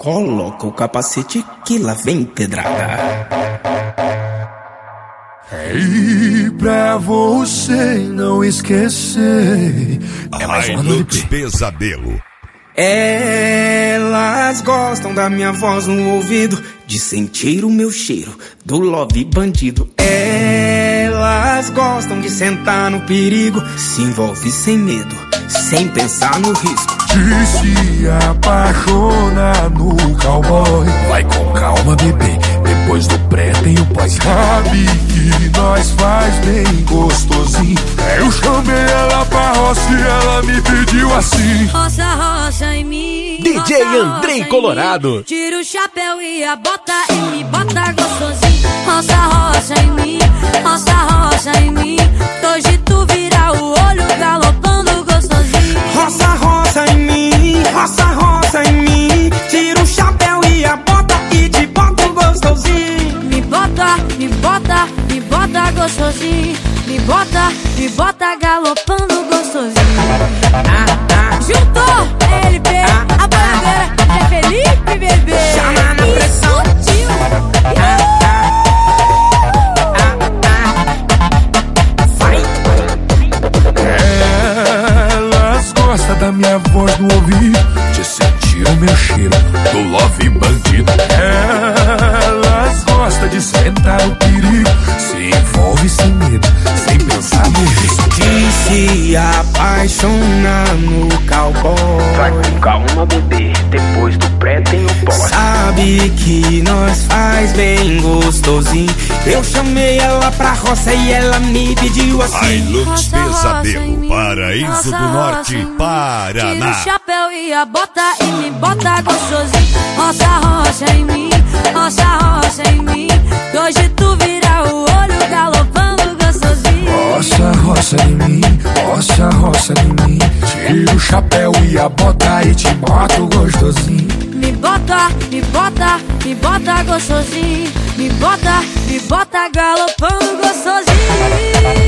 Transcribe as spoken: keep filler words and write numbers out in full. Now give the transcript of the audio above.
Coloca o capacete que lá vem pedrada. E pra você não esquecer, é mais uma Hilux Pesadelo. Elas gostam da minha voz no ouvido, de sentir o meu cheiro do love bandido. Elas gostam de sentar no perigo, se envolve sem medo, sem pensar no risco. De se apaixonar no cowboy, vai com calma, bebê, depois do pré tem o pós. Sabe que nós faz bem gostosinho. Eu chamei ela pra roça e ela me pediu assim: roça, roça em mim, D J roça, Andrei roça Colorado. Tira o chapéu e a bota e me bota gostosinho. Roça, roça em mim, roça, roça em mim. Hoje tu vira o olho galopando gostosinho. Roça, roça em mim, roça, roça em mim. Tira o chapéu e a bota e te bota gostosinho. Me bota, me bota, me bota gostosinho. Me bota, me bota galopando gostosinho. Ah, ah. Juntou L P, Ah, a baladeira, é Felipe, bebê. Chama na pressão. Explodiu. Ah, ah. Ah, ah. Vai. Elas gostam da minha voz no ouvido, de sentir o meu cheiro do love bandido. Elas gostam de sentar no perigo, se envolve sem medo, sem pensar no risco. De se apaixonar no cowboy, vai com calma, bebê, depois do pré tem o pós. sabe que nós faz bem gostosinho. Eu chamei ela pra roça e ela me pediu assim: Hilux Roça, roça em Pesadelo, mim, Paraíso roça, do roça Norte, em mim. Paraná. Tira o chapéu e a bota e me bota gostosinho. Roça, roça em mim, roça, roça em mim. Hoje tu vira o olho galopando gostosinho. Roça, roça em mim, roça, roça em mim. Tira o chapéu e a bota e te boto gostosinho. Me bota, me bota, me bota gostosinho. Me bota, me bota galopando gostosinho.